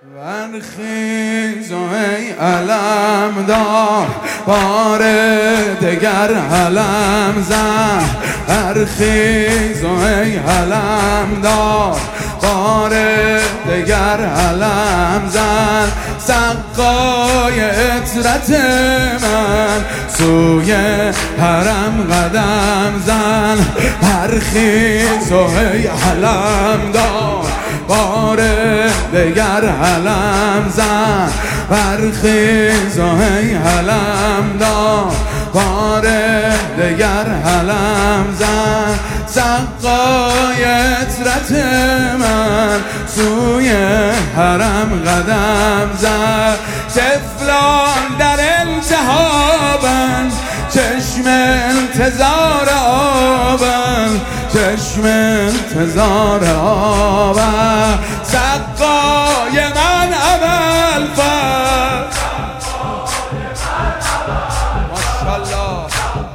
برخیز ای علمدار، بار دگر علم زن. برخیز ای علمدار، بار دگر علم زن. سقای عطرت من سوی حرم قدم زن. برخیز ای علمدار، بار دگر علم زن. برخیز ای علمدار، بار دگر علم زن. سقای عطرت من سوی حرم قدم زن. طفلان در التهابند، چشم انتظار آبند، چشم انتظار آبند. سقای من ابوالفضل، ماشاءالله.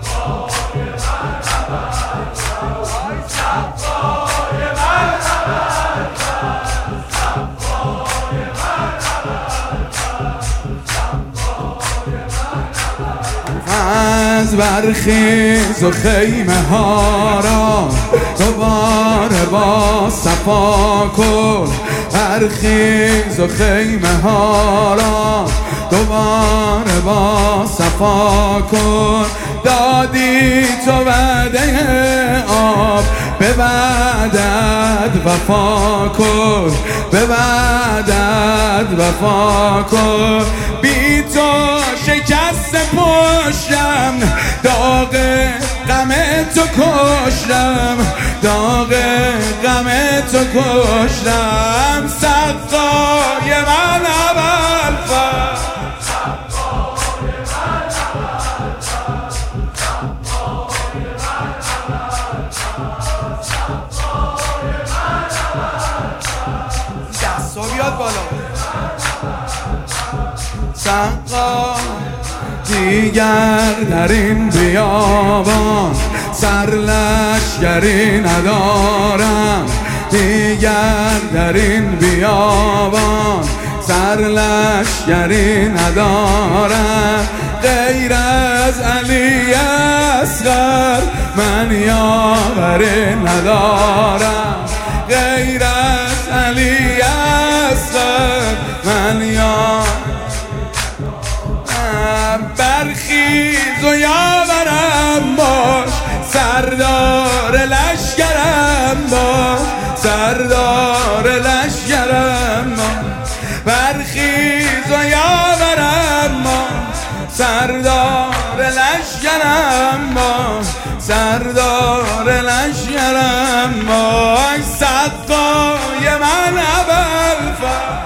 از برخیز و خیمه ها را دوباره با صفا کن. برخیز و خیمه ها را دوباره با صفا کن. دادی تو وعده آب، به وعدت وفا کن، به وعدت وفا کن. بی تو شکست پشتم، داغ غم تو کشتم، داغ غم تو کشتم. سقای من ابوالفضل، دستا بیاد بالا. سقا دیگر در این بیابان سرلشکری ندارم. دیگر در این بیابان سرلشکری ندارم. غیر از علی اصغر من یاوری ندارم. غیر از علی اصغر من یاوری. برخیز و یاورم باش، سردار لشکرم باش، سردار لشکرم باش. برخیز و یاورم باش، سردار لشکرم باش، سردار لشکرم باش. سقای من ابوالفضل.